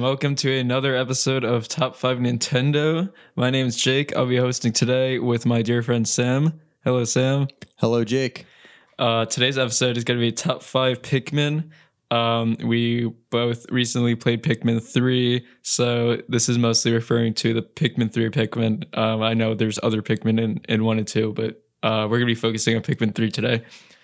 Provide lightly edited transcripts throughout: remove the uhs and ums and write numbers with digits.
welcome to another episode of Top 5 Nintendo. My name is Jake. I'll be hosting today with my dear friend Sam. Hello, Sam. Hello, Jake. Today's episode is going to be Top 5 Pikmin. We both recently played Pikmin 3, so this is mostly referring to the Pikmin 3 Pikmin. I know there's other Pikmin in 1 and 2, but we're going to be focusing on Pikmin 3 today.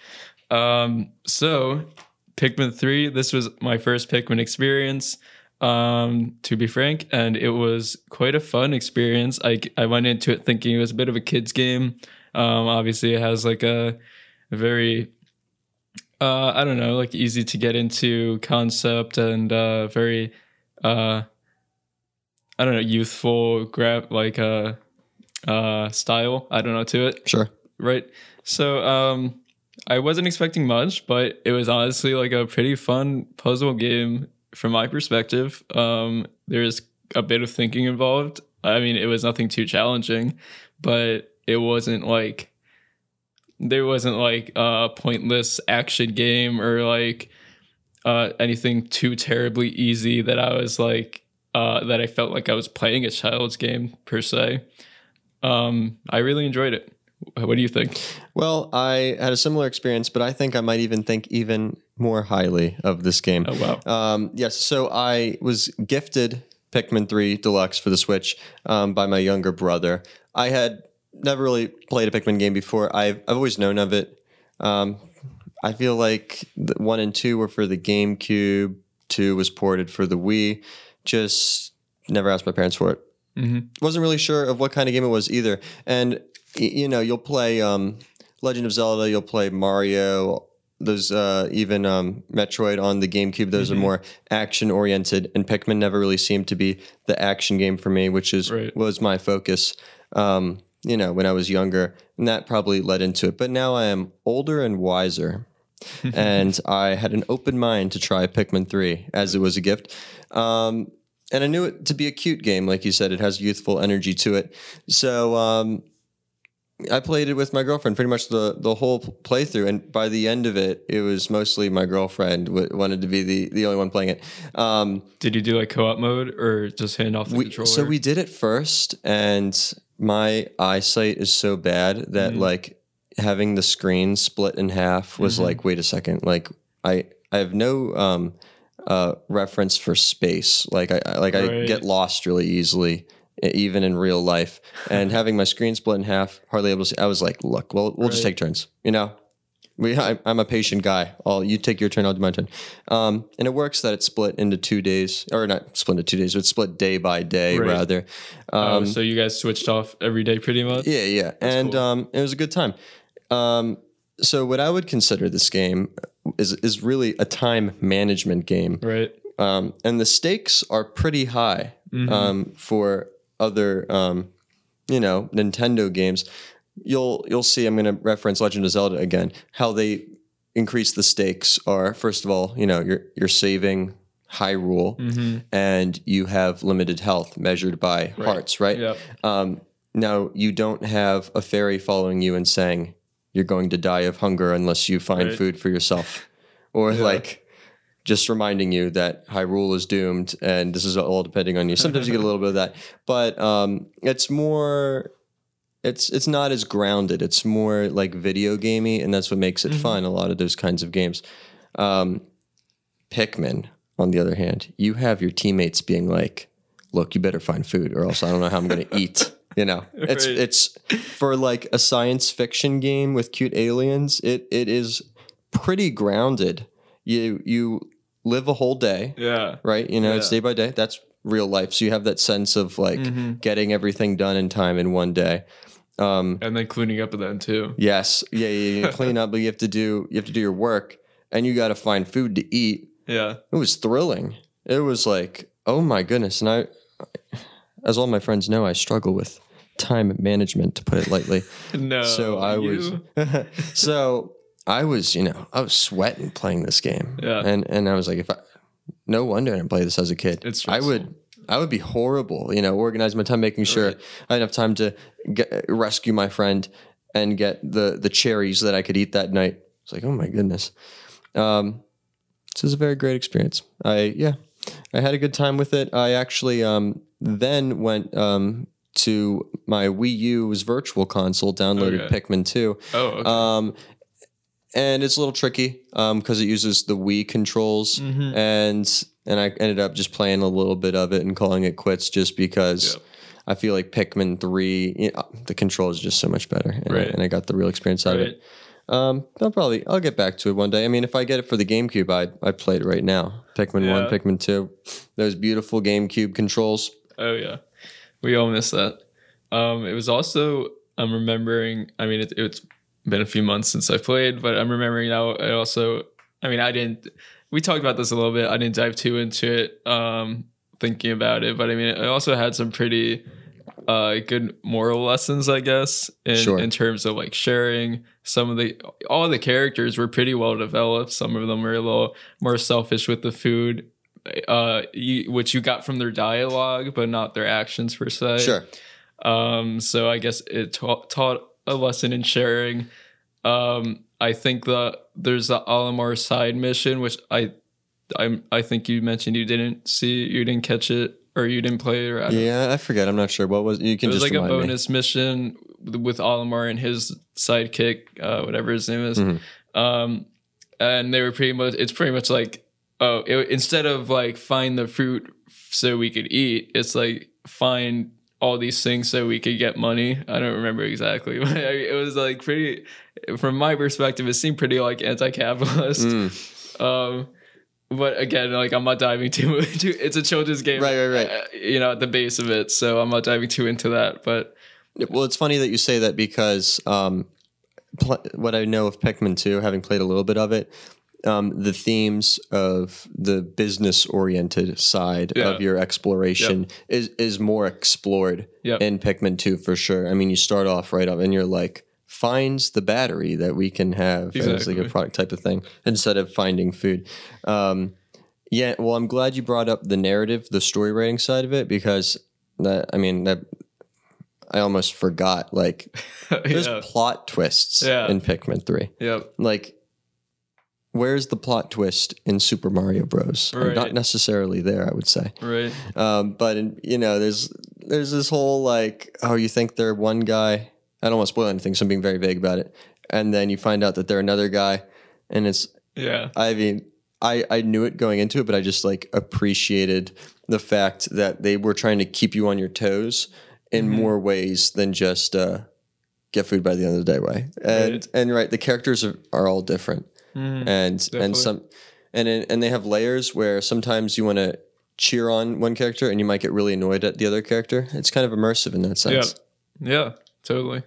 So Pikmin 3, this was my first Pikmin experience, to be frank, and it was quite a fun experience. I went into it thinking it was a bit of a kid's game. Obviously it has like a very I don't know, like easy to get into concept and very I don't know, youthful style, I don't know, to it. Sure. Right. So I wasn't expecting much, but it was honestly like a pretty fun puzzle game from my perspective. There's a bit of thinking involved. I mean, it was nothing too challenging, but it wasn't like there wasn't like a pointless action game or like anything too terribly easy that I was like that I felt like I was playing a child's game per se. I really enjoyed it. What do you think? Well, I had a similar experience, but I think I might even think even more highly of this game. Oh, wow. Yes, so I was gifted Pikmin 3 Deluxe for the Switch by my younger brother. I had never really played a Pikmin game before. I've always known of it. I feel like 1 and 2 were for the GameCube. 2 was ported for the Wii. Just never asked my parents for it. Mm-hmm. Wasn't really sure of what kind of game it was either. And you know, you'll play Legend of Zelda, you'll play Mario, those even Metroid on the GameCube. Those are more action oriented, and Pikmin never really seemed to be the action game for me, which is was my focus. You know, when I was younger, and that probably led into it. But now I am older and wiser, and I had an open mind to try Pikmin 3 as it was a gift. And I knew it to be a cute game, like you said. It has youthful energy to it. So I played it with my girlfriend pretty much the whole playthrough, and by the end of it, it was mostly my girlfriend wanted to be the only one playing it. Did you do like co-op mode or just hand off the controller? So we did it first, and my eyesight is so bad that like having the screen split in half was like, wait a second, like I have no reference for space. Like I get lost really easily, even in real life, and having my screen split in half, hardly able to see. I was like, look, we'll just take turns, you know. I'm a patient guy. You take your turn, I'll do my turn. And it works that it's split into 2 days, or not split into 2 days, but split day by day rather. So you guys switched off every day pretty much? Yeah. And cool. It was a good time. So what I would consider this game is really a time management game. Right. And the stakes are pretty high for other, Nintendo games. You'll see, I'm going to reference Legend of Zelda again, how they increase the stakes are, first of all, you know, you're saving Hyrule and you have limited health measured by hearts, right? Yep. Now, you don't have a fairy following you and saying you're going to die of hunger unless you find food for yourself. Or like just reminding you that Hyrule is doomed and this is all depending on you. Sometimes you get a little bit of that. But it's more... It's not as grounded. It's more like video gamey, and that's what makes it fun. A lot of those kinds of games. Pikmin, on the other hand, you have your teammates being like, "Look, you better find food, or else I don't know how I'm going to eat." You know, it's for like a science fiction game with cute aliens. It is pretty grounded. You live a whole day, right? You know, it's day by day. That's real life. So you have that sense of like getting everything done in time in one day. And then cleaning up at the end too. Yes. Yeah. You clean up, but you have to do your work, and you got to find food to eat. Yeah. It was thrilling. It was like, oh my goodness. And I, as all my friends know, I struggle with time management, to put it lightly. No. So I was sweating playing this game. Yeah. And I was like, no wonder I didn't play this as a kid. It's I would be horrible, you know, organizing my time, making sure I had enough time to rescue my friend and get the cherries that I could eat that night. It's like, oh my goodness. This is a very great experience. I had a good time with it. I actually then went to my Wii U's Virtual Console, downloaded Pikmin 2. Oh, okay. And it's a little tricky because it uses the Wii controls, and I ended up just playing a little bit of it and calling it quits just because I feel like Pikmin 3, the control is just so much better, and I got the real experience out of it. I'll get back to it one day. I mean, if I get it for the GameCube, I'd play it right now. Pikmin 1, Pikmin 2, those beautiful GameCube controls. Oh yeah, we all miss that. It was also, I'm remembering, I mean, it's been a few months since I played, but I'm remembering now. We talked about this a little bit. I didn't dive too into it, thinking about it, but I mean, it also had some pretty good moral lessons, I guess, in terms of like sharing. All the characters were pretty well developed. Some of them were a little more selfish with the food, which you got from their dialogue, but not their actions per se. Sure. So I guess it taught a lesson in sharing. I think there's the Olimar side mission, which I think you mentioned you didn't catch it, or you didn't play it. Or I forget. I'm not sure. What was you can it was just like a remind bonus mission with Olimar and his sidekick, whatever his name is. And they were it's pretty much like, instead of like find the fruit so we could eat, it's like find all these things so we could get money. I don't remember exactly, but it was like pretty, from my perspective, it seemed pretty like anti-capitalist. But again, like I'm not diving too much. It's a children's game, right. At the base of it, so I'm not diving too into that. But well, it's funny that you say that because what I know of Pikmin 2, having played a little bit of it, the themes of the business-oriented side of your exploration is more explored in Pikmin 2 for sure. I mean, you start off right up and you're like, finds the battery that we can have as like a product type of thing instead of finding food. Well, I'm glad you brought up the narrative, the story writing side of it, because that I almost forgot. Like, there's plot twists in Pikmin 3. Yep. Like, where's the plot twist in Super Mario Bros? Right. Not necessarily there, I would say. Right. But there's this whole like, you think they're one guy. I don't want to spoil anything, so I'm being very vague about it. And then you find out that they're another guy, and it's I mean, I knew it going into it, but I just like appreciated the fact that they were trying to keep you on your toes in more ways than just get food by the end of the day way. And the characters are all different. And they have layers where sometimes you want to cheer on one character and you might get really annoyed at the other character. It's kind of immersive in that sense. Yeah, totally.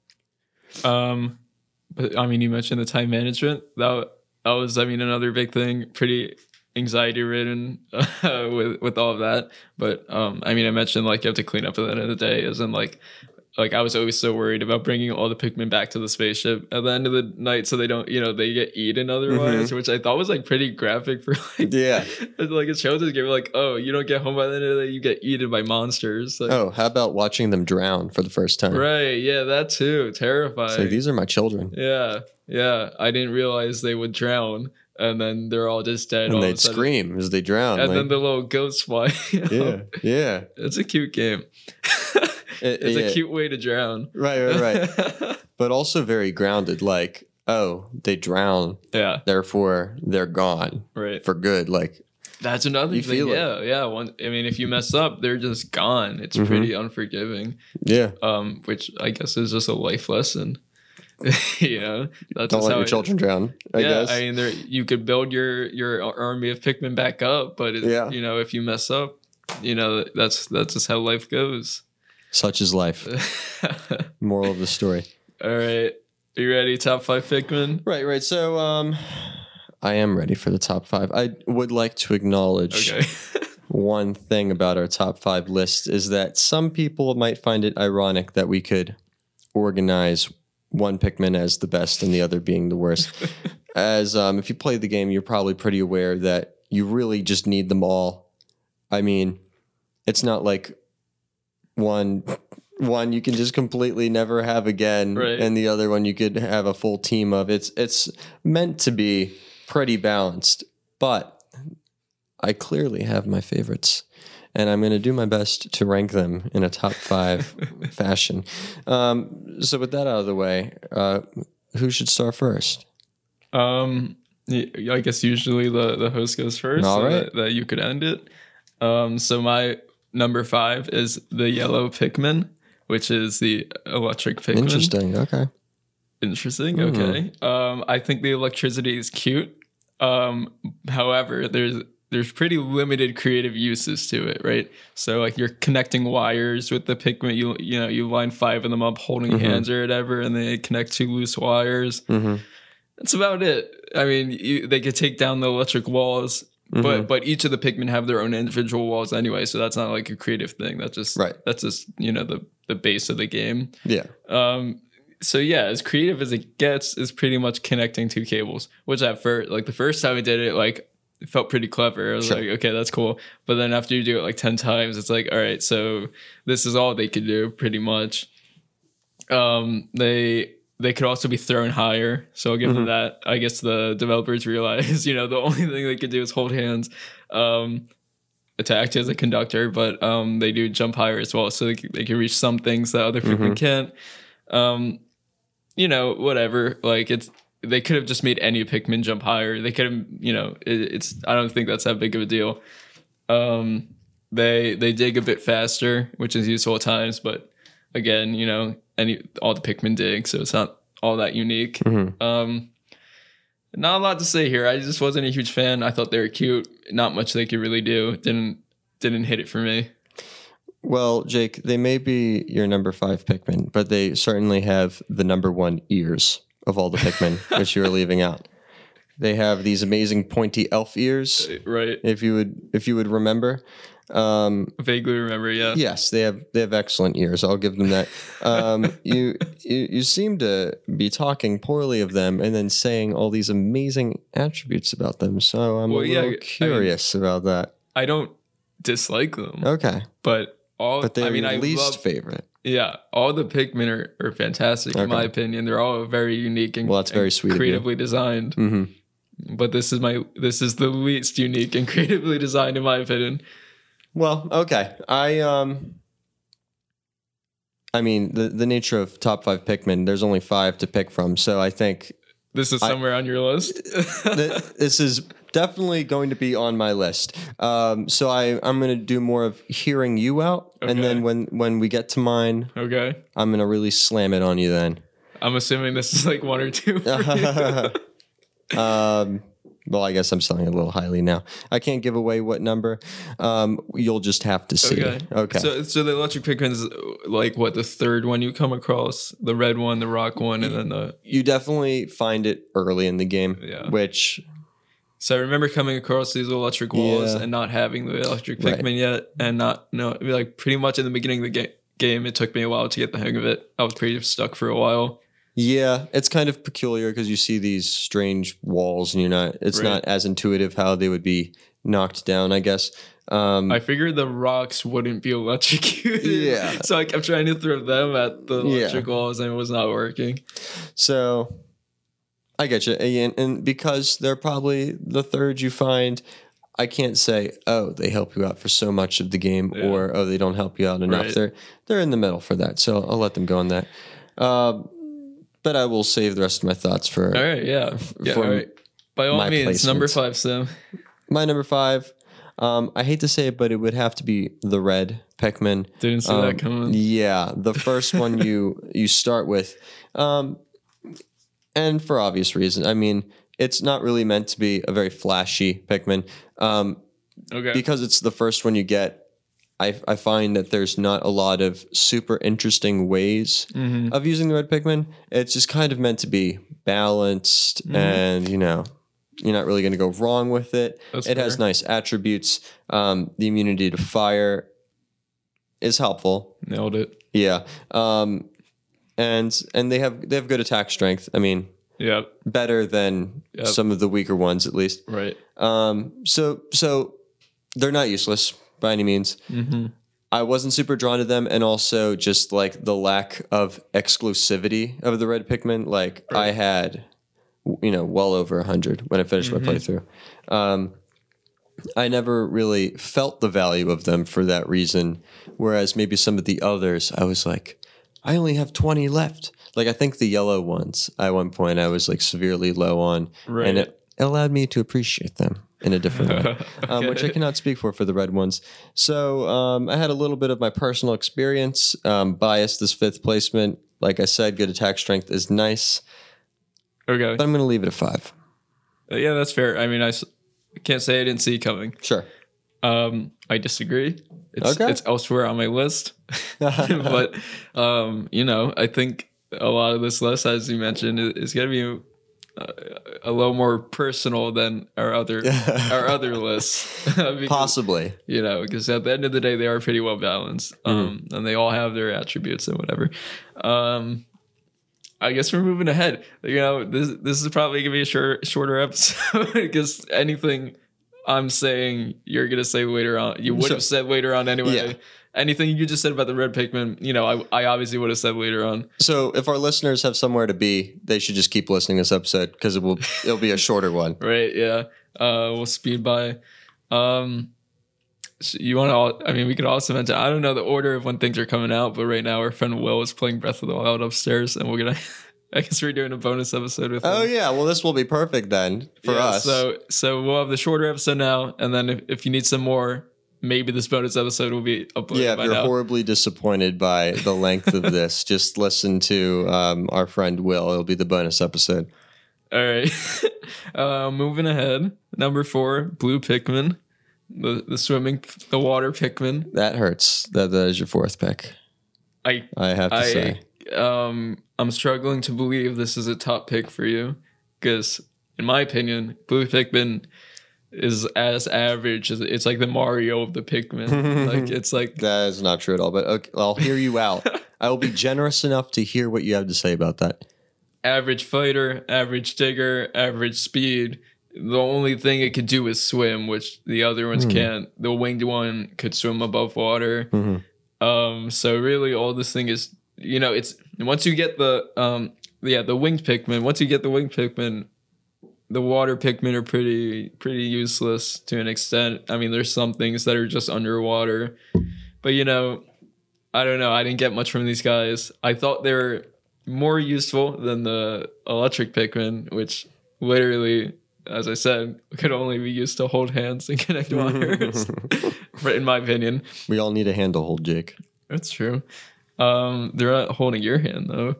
But I mean, you mentioned the time management. That was, I mean, another big thing. Pretty anxiety ridden with all of that. But I mean, I mentioned like you have to clean up at the end of the day, as in like I was always so worried about bringing all the Pikmin back to the spaceship at the end of the night so they don't, they get eaten otherwise, which I thought was like pretty graphic for like, like a children's game. Like, oh, you don't get home by the end of the day, you get eaten by monsters. Like, how about watching them drown for the first time? Right. Yeah, that too. Terrifying. It's like, these are my children. Yeah. Yeah. I didn't realize they would drown. And then they're all just dead. And they'd scream as they drown. And then the little ghosts fly. Yeah. It's a cute game. It's a cute way to drown. Right. But also very grounded. Like, they drown. Yeah. Therefore, they're gone. Right. For good. Like, that's another thing. Yeah. I mean, if you mess up, they're just gone. It's pretty unforgiving. Yeah. Which I guess is just a life lesson. That's don't let your children drown. I guess. I mean, you could build your army of Pikmin back up, but if you mess up, that's just how life goes. Such is life. Moral of the story. All right, are you ready? Top 5 Pikmin. Right. So, I am ready for the top 5. I would like to acknowledge one thing about our top 5 list is that some people might find it ironic that we could organize one Pikmin as the best and the other being the worst. As if you play the game, you're probably pretty aware that you really just need them all. I mean, it's not like one you can just completely never have again, and the other one you could have a full team of. It's meant to be pretty balanced, but I clearly have my favorites, and I'm going to do my best to rank them in a top 5 fashion. So with that out of the way, who should start first? I guess usually the host goes first, All so right. that you could end it. So my number 5 is the yellow Pikmin, which is the electric Pikmin. Interesting. Okay. Interesting. Okay. I think the electricity is cute. However, there's pretty limited creative uses to it, right? So like you're connecting wires with the Pikmin. You line 5 of them up holding hands or whatever, and they connect 2 loose wires. That's about it. I mean, they could take down the electric walls, but each of the Pikmin have their own individual walls anyway. So that's not like a creative thing. That's just the base of the game. Yeah. So yeah, as creative as it gets is pretty much connecting 2 cables, which at first, like the first time I did it, like it felt pretty clever. I was like, okay, that's cool. But then after you do it like 10 times, it's like, all right, so this is all they could do pretty much. They could also be thrown higher, so I'll give them that. I guess the developers realize, the only thing they could do is hold hands, to act as a conductor, but they do jump higher as well, so they can reach some things that other people can't. Whatever. Like they could have just made any Pikmin jump higher. They could have, I don't think that's that big of a deal. They dig a bit faster, which is useful at times, but again, all the Pikmin dig, so it's not all that unique. Not a lot to say here. I just wasn't a huge fan. I thought they were cute. Not much they could really do. Didn't hit it for me. Well, Jake, they may be your number 5 Pikmin, but they certainly have the number 1 ears of all the Pikmin, which you are leaving out. They have these amazing pointy elf ears. Right. If you would remember. Vaguely remember, yeah. Yes, they have excellent ears. I'll give them that. You seem to be talking poorly of them and then saying all these amazing attributes about them. So I'm a little curious about that. I don't dislike them. Okay, but they're your least favorite. Yeah, all the Pikmin are fantastic in my opinion. They're all very unique and that's very sweet, creatively designed. But this is the least unique and creatively designed in my opinion. Well, okay. I mean, the nature of top 5 Pikmin, there's only 5 to pick from, so I think this is somewhere on your list. This is definitely going to be on my list. So I'm going to do more of hearing you out, and then when we get to mine, I'm going to really slam it on you then. I'm assuming this is like 1 or 2 for you. Well, I guess I'm selling a little highly now. I can't give away what number. You'll just have to see. Okay. So the electric Pikmin is like what, the 3rd one you come across? The red one, the rock one, and then the... You definitely find it early in the game, which... So I remember coming across these electric walls and not having the electric Pikmin yet, and like pretty much in the beginning of the game, it took me a while to get the hang of it. I was pretty stuck for a while. Yeah, it's kind of peculiar because you see these strange walls and it's not as intuitive how they would be knocked down, I guess. I figured the rocks wouldn't be electrocuted. Yeah. So I kept trying to throw them at the electric walls and it was not working. So I get you. And because they're probably the 3rd you find, I can't say, oh, they help you out for so much of the game or, oh, they don't help you out enough. They're in the middle for that. So I'll let them go on that. But I will save the rest of my thoughts for... All right, yeah. All right. By all means, placements. Number 5, Sam. My number 5, I hate to say it, but it would have to be the red Pikmin. Didn't see that coming. Yeah, the first one you start with. And for obvious reasons. I mean, it's not really meant to be a very flashy Pikmin. Because it's the first one you get, I find that there's not a lot of super interesting ways of using the red Pikmin. It's just kind of meant to be balanced and, you're not really going to go wrong with it. It has nice attributes. The immunity to fire is helpful. Nailed it. Yeah. And they have good attack strength. I mean, better than some of the weaker ones, at least. Right. So they're not useless by any means. I wasn't super drawn to them, and also just like the lack of exclusivity of the red Pikmin. Like I had, well over 100 when I finished my playthrough. I never really felt the value of them for that reason. Whereas maybe some of the others, I was like, I only have 20 left. Like, I think the yellow ones, at one point, I was like severely low on. Right. And it allowed me to appreciate them in a different way, which I cannot speak for the red ones. So I had a little bit of my personal experience. Biased this 5th placement. Like I said, good attack strength is nice. Okay. But I'm going to leave it at 5. Yeah, that's fair. I mean, I can't say I didn't see it coming. Sure. I disagree. It's elsewhere on my list. But, I think a lot of this list, as you mentioned, is going to be a little more personal than our other lists. Because, Possibly. because at the end of the day, they are pretty well balanced. And they all have their attributes and whatever. I guess we're moving ahead. This is probably going to be a shorter episode because anything I'm saying, you're going to say later on. You would have said later on anyway. Yeah. Anything you just said about the red Pikmin, I obviously would have said later on. So if our listeners have somewhere to be, they should just keep listening to this episode because it'll be a shorter one. Right, yeah. We'll speed by. So you want to, we could also mention, I don't know the order of when things are coming out, but right now our friend Will is playing Breath of the Wild upstairs, and I guess we're doing a bonus episode with him. Oh yeah, well this will be perfect then for us. So we'll have the shorter episode now, and then if you need some more, maybe this bonus episode will be uploaded. Yeah, if you're now. horribly disappointed by the length of this, just listen to our friend Will. It'll be the bonus episode. All right, moving ahead. Number 4, blue Pikmin, the water Pikmin. That hurts. That is your 4th pick. I have to say. I'm struggling to believe this is a top pick for you because, in my opinion, blue Pikmin is as average as it's like the Mario of the Pikmin. Like it's like that is not true at all. But okay, I'll hear you out. I will be generous enough to hear what you have to say about that. Average fighter, average digger, average speed. The only thing it could do is swim, which the other ones can't. The winged one could swim above water. So really, all this thing is. It's once you get the winged Pikmin. Once you get the winged Pikmin, the water Pikmin are pretty useless to an extent. I mean, there's some things that are just underwater, but I don't know. I didn't get much from these guys. I thought they were more useful than the electric Pikmin, which literally, as I said, could only be used to hold hands and connect wires. In my opinion, we all need a hand to hold, Jake. That's true. They're not holding your hand though.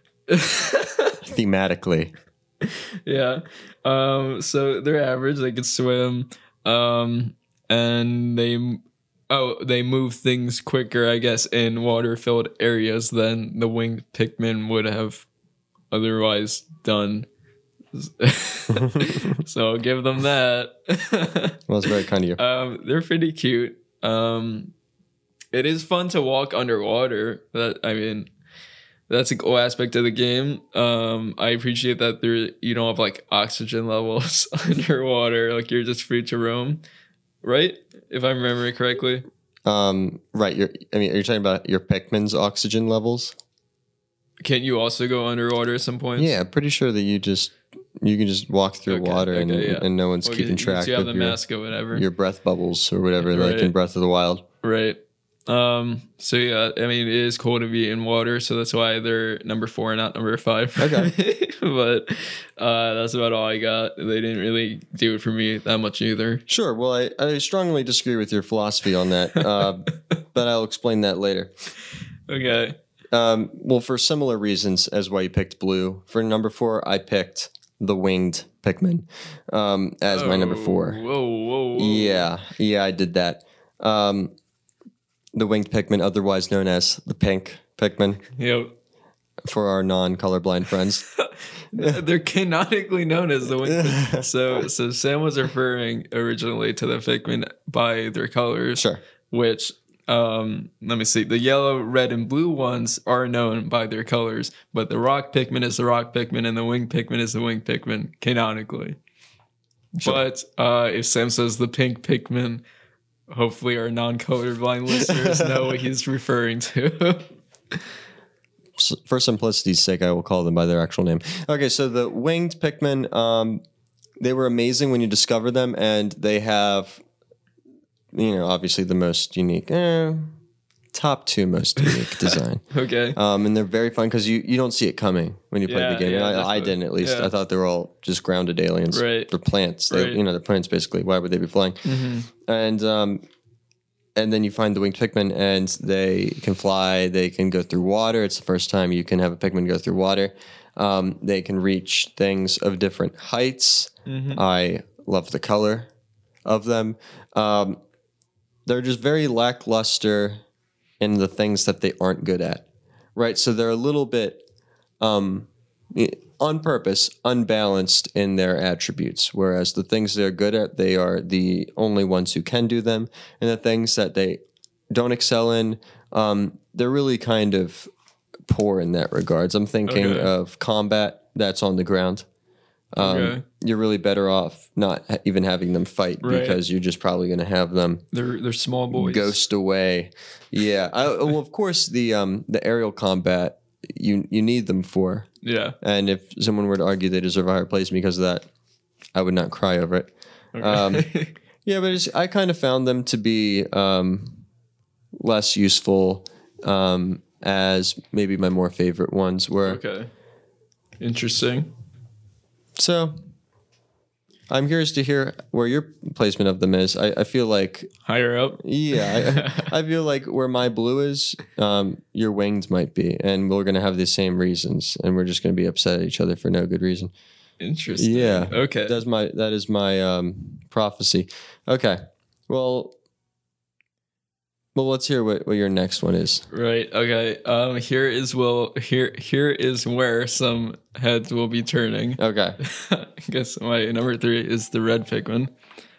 Thematically. Yeah. So they're average, they can swim. And they move things quicker, I guess, in water-filled areas than the winged Pikmin would have otherwise done. So I'll give them that. Well, that's very kind of you. They're pretty cute. It is fun to walk underwater. That's a cool aspect of the game. I appreciate that you don't have like oxygen levels underwater. Like you're just free to roam, right? If I'm remembering correctly. Right. Are you talking about your Pikmin's oxygen levels? Can't you also go underwater at some points? Yeah, pretty sure that you can just walk through water and no one's keeping track you have of the mask or whatever. Your breath bubbles or whatever, like in Breath of the Wild. Right. So yeah, it is cool to be in water, so that's why they're number 4 and not number 5. Okay. But that's about all I got. They didn't really do it for me that much either. Sure. Well, I strongly disagree with your philosophy on that, but I'll explain that later. Okay. Well, for similar reasons as why you picked blue, for number 4, I picked the winged Pikmin as my number 4. Whoa. Yeah, I did that. The winged Pikmin, otherwise known as the pink Pikmin. Yep. For our non-colorblind friends. They're canonically known as the winged Pikmin. So Sam was referring originally to the Pikmin by their colors. Sure. Which, let me see. The yellow, red, and blue ones are known by their colors, but the rock Pikmin is the rock Pikmin and the winged Pikmin is the winged Pikmin, canonically. Sure. But if Sam says the pink Pikmin, hopefully our non-colorblind listeners know what he's referring to. For simplicity's sake, I will call them by their actual name. Okay, so the winged Pikmin, they were amazing when you discover them, and they have, obviously the most unique, top 2 most unique design. Okay. And they're very fun because you don't see it coming when you play the game. Yeah, And I didn't, at least. Yeah. I thought they were all just grounded aliens. Right. They're plants. They, Right. they're plants basically. Why would they be flying? And then you find the winged Pikmin, and they can fly. They can go through water. It's the first time you can have a Pikmin go through water. They can reach things of different heights. I love the color of them. They're just very lackluster in the things that they aren't good at, right? So they're a little bit, on purpose, unbalanced in their attributes, whereas the things they're good at, they are the only ones who can do them, and the things that they don't excel in, they're really kind of poor in that regards. I'm thinking of combat that's on the ground. You're really better off not even having them fight because you're just probably going to have them. They're small boys. Ghost away. Yeah. Well, of course, the aerial combat you need them for. Yeah. And if someone were to argue they deserve a higher place because of that, I would not cry over it. Okay. Yeah, but I kind of found them to be less useful as maybe my more favorite ones were. Okay. Interesting. So I'm curious to hear where your placement of them is. I feel like higher up. Yeah, I feel like where my blue is, your winged might be, and we're gonna have the same reasons, and we're just gonna be upset at each other for no good reason. Interesting. Yeah. Okay. That is my prophecy. Okay. Well, let's hear what your next one is. Right. Okay. Here is where some heads will be turning. Okay. I guess my number 3 is the red Pikmin.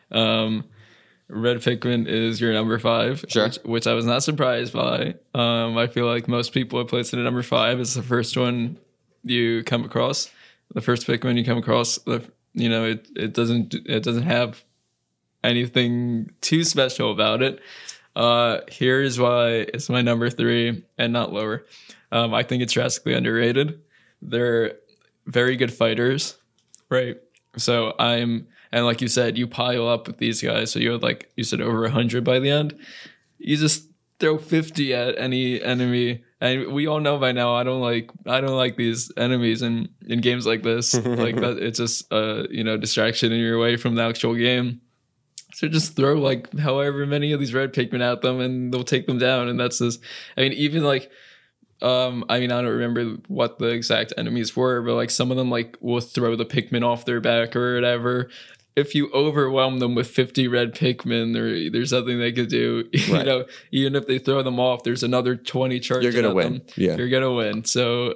Red Pikmin is your number 5, Sure. which I was not surprised by. I feel like most people have placed it at number 5. It's the first one you come across. The first Pikmin you come across. It doesn't have anything too special about it. Here's why it's my number 3 and not lower. I think it's drastically underrated. They're very good fighters, right? So and like you said, you pile up with these guys. So you had, like you said, over 100 by the end. You just throw 50 at any enemy, and we all know by now I don't like these enemies in games like this. Like that, it's just distraction in your way from the actual game. So just throw like however many of these red Pikmin at them, and they'll take them down. And that's just, I mean, even like, I don't remember what the exact enemies were, but like some of them like will throw the Pikmin off their back or whatever. If you overwhelm them with 50 red Pikmin, there's nothing they could do. Right. Even if they throw them off, there's another 20 charges. You're gonna win. Them. Yeah, you're gonna win. So,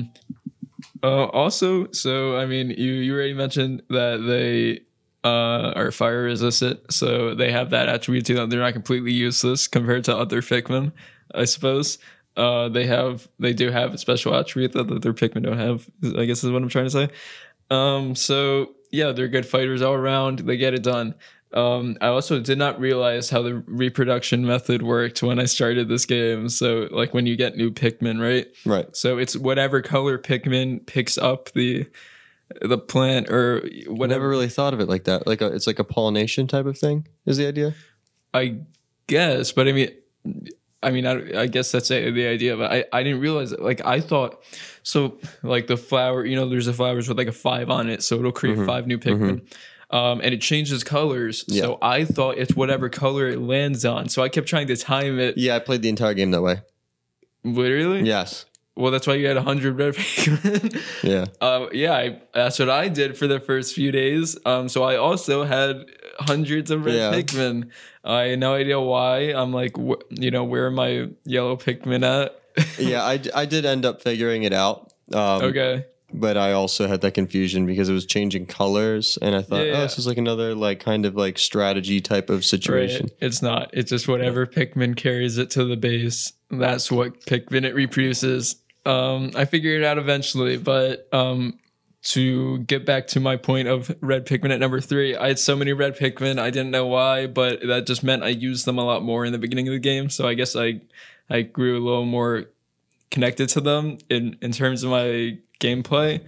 also, so I mean, you already mentioned that they are fire resistant, so they have that attribute to them. They're not completely useless compared to other Pikmin, I suppose. They do have a special attribute that their Pikmin don't have, I guess is what I'm trying to say. So yeah, they're good fighters all around. They get it done. I also did not realize how the reproduction method worked when I started this game. So like when you get new Pikmin, right? Right. So it's whatever color Pikmin picks up the plant or whatever. I never really thought of it like that. It's like a pollination type of thing is the idea. I guess, but I guess that's the idea. But I didn't realize it. Like I thought, so like the flower, there's the flowers with like a 5 on it, so it'll create 5 new Pikmin. And it changes colors. Yeah. So I thought it's whatever color it lands on. So I kept trying to time it. Yeah, I played the entire game that way. Literally? Yes. Well, that's why you had 100 red Pikmin. Yeah. That's what I did for the first few days. So I also had hundreds of red Pikmin. I had no idea why. I'm like, where are my yellow Pikmin at? Yeah, I did end up figuring it out. Okay. But I also had that confusion because it was changing colors, and I thought, this is like another like kind of like strategy type of situation. Right. It's not. It's just whatever Pikmin carries it to the base. That's what Pikmin it reproduces. I figured it out eventually, but to get back to my point of red Pikmin at number 3, I had so many red Pikmin, I didn't know why, but that just meant I used them a lot more in the beginning of the game. So I guess I grew a little more connected to them in terms of my gameplay.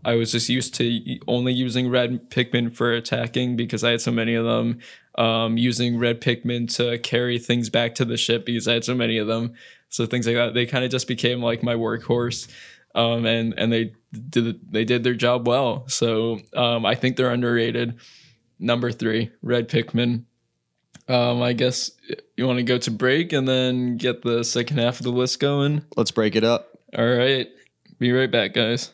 I was just used to only using red Pikmin for attacking because I had so many of them. Using red Pikmin to carry things back to the ship because I had so many of them. So things like that, they kind of just became like my workhorse. And they did their job well. So I think they're underrated. Number 3, red Pikmin. I guess you want to go to break and then get the second half of the list going. Let's break it up. All right. Be right back, guys.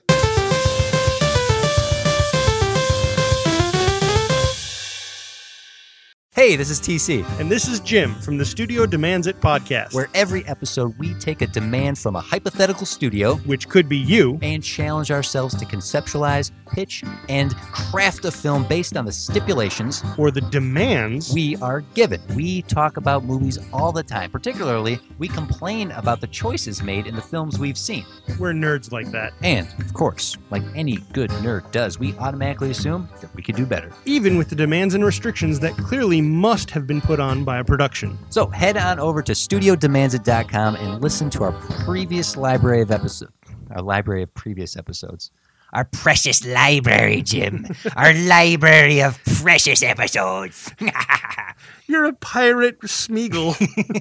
Hey, this is TC. And this is Jim from the Studio Demands It podcast, Where every episode we take a demand from a hypothetical studio which could be you, and challenge ourselves to conceptualize, pitch, and craft a film based on the stipulations or the demands we are given. We talk about movies all the time. Particularly, we complain about the choices made in the films we've seen. We're nerds like that. And, of course, like any good nerd does, we automatically assume that we could do better. Even with the demands and restrictions that clearly must have been put on by a production. So head on over to studiodemandsit.com and listen to our previous library of episodes. Our library of previous episodes. Our precious library, Jim. Our library of precious episodes. You're a pirate, Smeagol.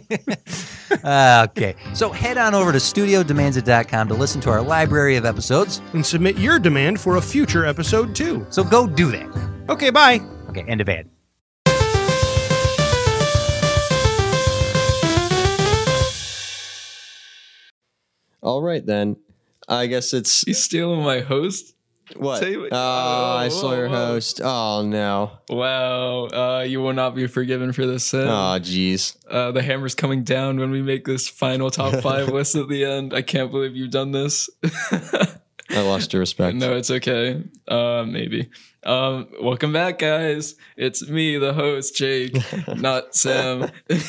Okay, so head on over to studiodemandsit.com to listen to our library of episodes. And submit your demand for a future episode too. So go do that. Okay, bye. Okay, end of ad. All right, then. I guess it's... You stealing my host? What? Say what- Oh, I saw your host. Oh, no. Wow. You will not be forgiven for this sin. Oh, jeez. The hammer's coming down when we make this final top 5 list at the end. I can't believe you've done this. I lost your respect. No, it's okay. Maybe. Welcome back, guys. It's me, the host, Jake, not Sam.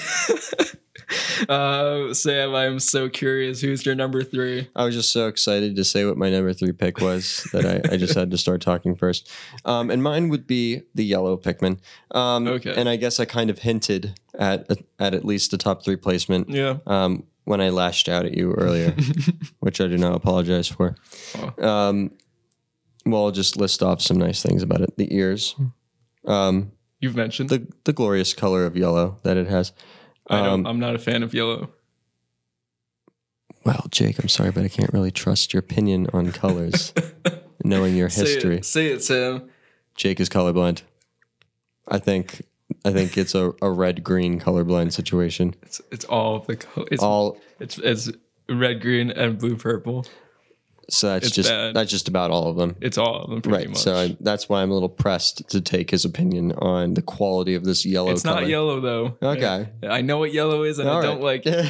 Sam, I'm so curious. Who's your number 3? I was just so excited to say what my number 3 pick was that I just had to start talking first. And mine would be the yellow Pikmin. Okay. And I guess I kind of hinted at least the top 3 placement. Yeah. When I lashed out at you earlier, which I do not apologize for. Oh. Well, I'll just list off some nice things about it. The ears. You've mentioned The glorious color of yellow that it has. I'm not a fan of yellow. Well, Jake, I'm sorry, but I can't really trust your opinion on colors, knowing your history. Say it, Sam. Jake is colorblind. I think it's a red-green colorblind situation. It's all the color. It's red, green, and blue, purple. So that's bad. just about all of them. It's all of them, pretty Right. much. So that's why I'm a little pressed to take his opinion on the quality of this yellow. It's color. not yellow though. Okay. I know what yellow is, and All I don't like it.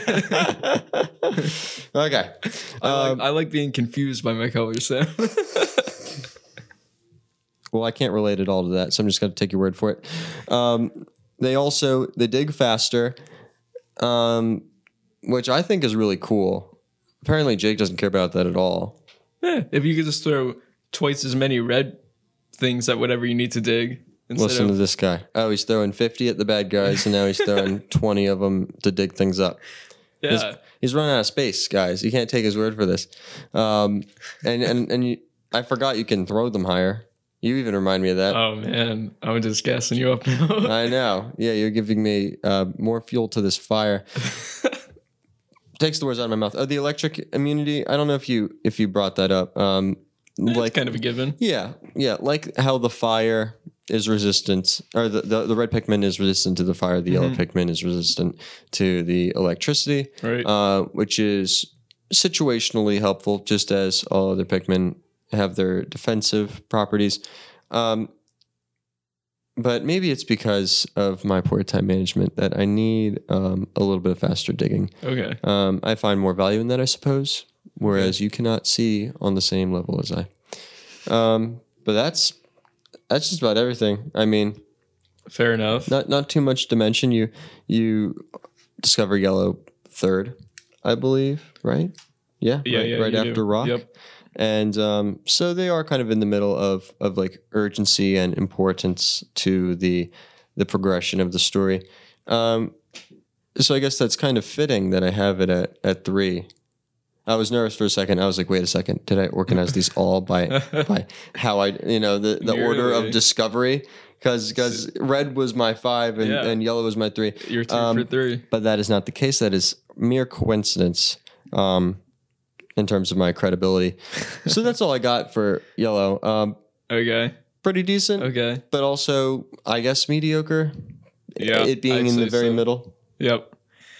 Okay. I like being confused by my colors, Sam. Well, I can't relate at all to that, so I'm just going to take your word for it. They dig faster, which I think is really cool. Apparently, Jake doesn't care about that at all. Yeah, if you could just throw twice as many red things at whatever you need to dig. Listen to this guy. Oh, he's throwing 50 at the bad guys, and now he's throwing 20 of them to dig things up. Yeah. He's running out of space, guys. You can't take his word for this. I forgot you can throw them higher. You even remind me of that. Oh man, I'm just gassing you up now. I know. Yeah, you're giving me more fuel to this fire. Takes the words out of my mouth. Oh, the electric immunity. I don't know if you brought that up. It's kind of a given. Yeah, like how the fire is resistant, or the red Pikmin is resistant to the fire. The yellow Pikmin is resistant to the electricity, Right. Which is situationally helpful, just as all other Pikmin have their defensive properties. But maybe it's because of my poor time management that I need a little bit of faster digging. Okay. I find more value in that, I suppose, whereas you cannot see on the same level as I. But that's just about everything. I mean, Fair enough. not too much dimension. You discover yellow third, I believe, right? Yeah, right you after do. rock. Yep. And so they are kind of in the middle of like urgency and importance to the progression of the story. So I guess that's kind of fitting that I have it at 3. I was nervous for a second. I was like, wait a second. Did I organize these all by how I, the order of discovery? Because red was my 5 and yellow was my 3. You're 2 for 3. But that is not the case. That is mere coincidence in terms of my credibility. So that's all I got for yellow. Okay. Pretty decent. Okay. But also, I guess, mediocre. Yeah. It being I'd in the say very so. middle. Yep.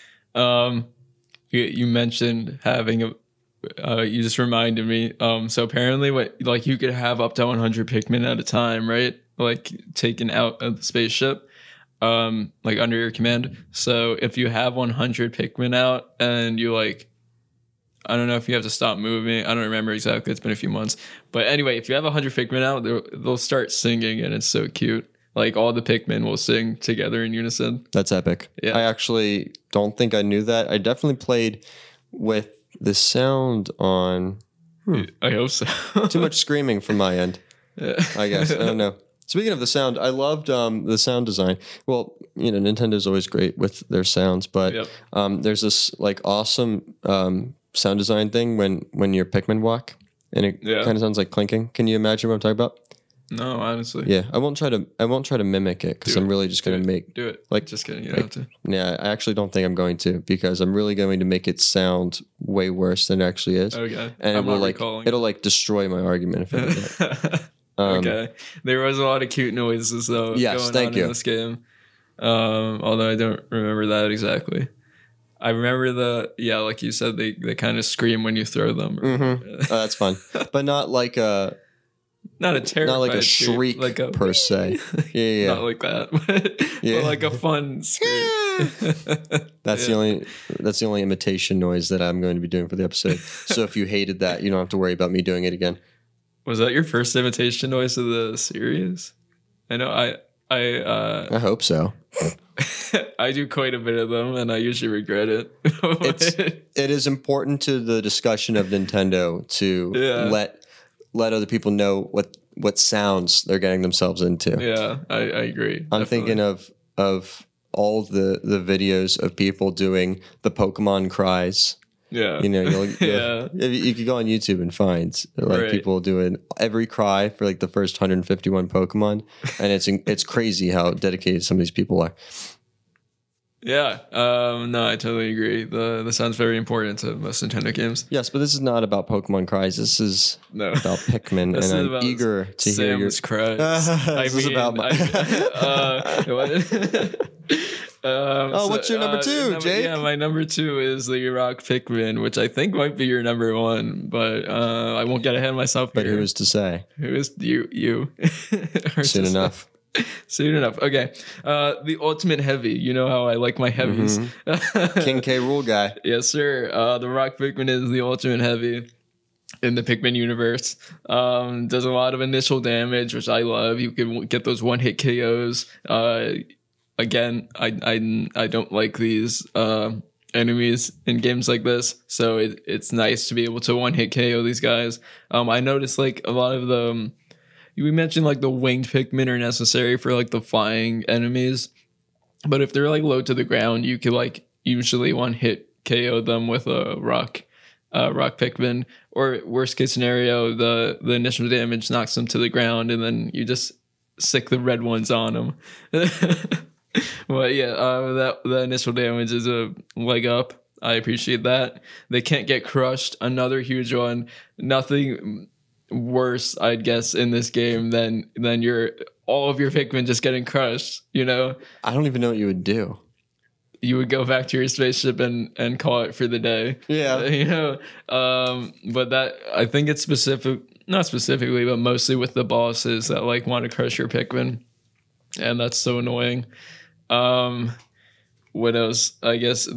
You mentioned having you just reminded me. So apparently, you could have up to 100 Pikmin at a time, right? Like taken out of the spaceship, under your command. So if you have 100 Pikmin out and you I don't know if you have to stop moving. I don't remember exactly. It's been a few months. But anyway, if you have 100 Pikmin out, they'll start singing, and it's so cute. Like all the Pikmin will sing together in unison. That's epic. Yeah. I actually don't think I knew that. I definitely played with the sound on. I hope so. Too much screaming from my end, I guess. I don't know. Speaking of the sound, I loved the sound design. Well, Nintendo's always great with their sounds, but Yep. There's this awesome sound design thing when your Pikmin walk, and it kind of sounds like clinking. Can you imagine what I'm talking about? No, honestly. Yeah, I won't try to mimic it because I'm really just going to make. Do it. Just kidding. You don't have to. Yeah, I actually don't think I'm going to because I'm really going to make it sound way worse than it actually is. Okay. And I'm it will not recalling. it'll destroy my argument if I do that. Okay. There was a lot of cute noises though Yes, going thank on you. in this game. Although I don't remember that exactly. I remember like you said, they kind of scream when you throw them. Oh, that's fun, but not like a Not a terrified not like a scream, shriek like a per se. Yeah. Not like that, but like a fun scream. That's the only imitation noise that I'm going to be doing for the episode. So if you hated that, you don't have to worry about me doing it again. Was that your first imitation noise of the series? I know I hope so. I do quite a bit of them, and I usually regret it. It is important to the discussion of Nintendo to let other people know what sounds they're getting themselves into. Yeah, I agree. I'm thinking of all the videos of people doing the Pokemon cries. Yeah. You could go on YouTube and find people doing every cry for the first 151 Pokemon, and it's crazy how dedicated some of these people are. Yeah. No, I totally agree. The sound's very important to most Nintendo games. Yes, but this is not about Pokemon cries. This is about Pikmin, and I'm eager to hear your cries. This is about my. What's your number 2, Jake? Yeah, my number 2 is the Rock Pikmin, which I think might be your number 1, but I won't get ahead of myself. But who is to say? Who is you? Soon enough. Soon enough. Okay. The Ultimate Heavy. You know how I like my heavies. King K. Rool guy. Yes, sir. The Rock Pikmin is the Ultimate Heavy in the Pikmin universe. Does a lot of initial damage, which I love. You can get those one-hit KOs. Again, I don't like these enemies in games like this, so it's nice to be able to one-hit KO these guys. I noticed a lot of the we mentioned the winged Pikmin are necessary for the flying enemies, but if they're low to the ground, you could usually one-hit KO them with a rock Pikmin, or worst case scenario, the initial damage knocks them to the ground, and then you just stick the red ones on them. But yeah, the initial damage is a leg up. I appreciate that. They can't get crushed. Another huge one. Nothing worse, I'd guess, in this game than all of your Pikmin just getting crushed. I don't even know what you would do. You would go back to your spaceship and call it for the day. Yeah. But that, I think it's not specifically, but mostly with the bosses that want to crush your Pikmin. And that's so annoying. What else? I guess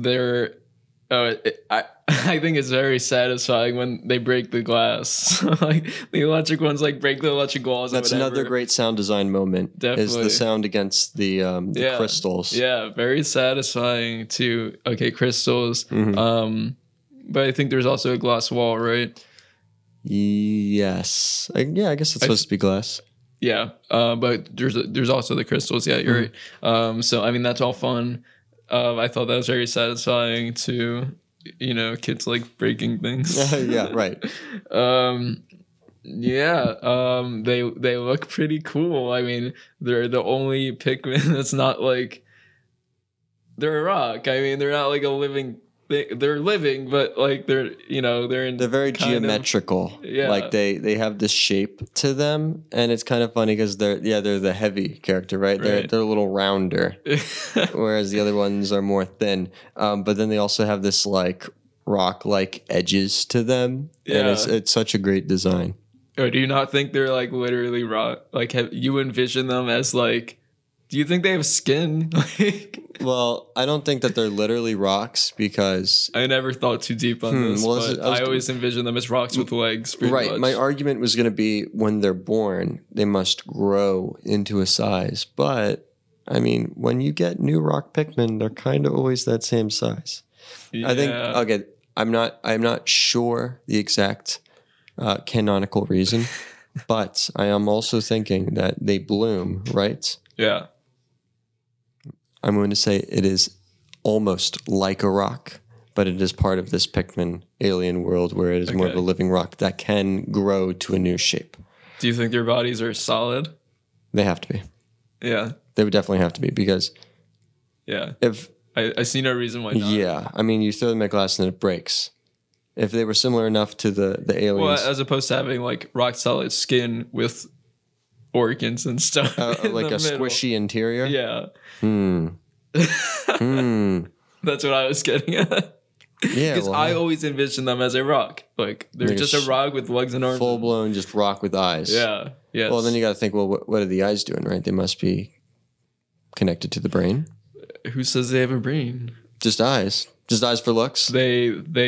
I think it's very satisfying when they break the glass. The electric ones break the electric walls. That's another great sound design moment. Definitely. Is the sound against the crystals. Yeah, very satisfying too. Okay, crystals. Mm-hmm. But I think there's also a glass wall, right? Yes. I guess it's supposed to be glass. Yeah, but there's also the crystals. Yeah, you're right. So I mean that's all fun. I thought that was very satisfying to kids like breaking things. Yeah, right. They look pretty cool. I mean, they're the only Pikmin that's not like they're a rock. I mean, they're not like a living thing. They're living, but like they're very geometrical. Like they have this shape to them, and it's kind of funny because they're the heavy character, right? They're a little rounder, whereas the other ones are more thin. But then they also have this like rock-like edges to them, and it's such a great design. Or do you not think they're like literally rock? Like, have you envision them as like? Do you think they have skin? Well, I don't think that they're literally rocks because I never thought too deep on this. But I always envision them as rocks with legs. Right. Much. My argument was going to be when they're born, they must grow into a size. But I mean, when you get new rock Pikmin, they're kind of always that same size. Yeah. I think. Okay, I'm not sure the exact canonical reason, but I am also thinking that they bloom, right? Yeah. I'm going to say it is almost like a rock, but it is part of this Pikmin alien world where it is more of a living rock that can grow to a new shape. Do you think their bodies are solid? They have to be. Yeah. They would definitely have to be because if I see no reason why not. Yeah. I mean, you throw them at glass and it breaks. If they were similar enough to the aliens. Well, as opposed to having like rock solid skin with organs and stuff. Like a squishy interior? Yeah. That's what I was getting at. Yeah. Because I always envision them as a rock. Like they're just a rock with legs and arms. Full blown just rock with eyes. Yeah. Yes. Well, then you got to think, well, what are the eyes doing, right? They must be connected to the brain. Who says they have a brain? Just eyes. Just eyes for looks. They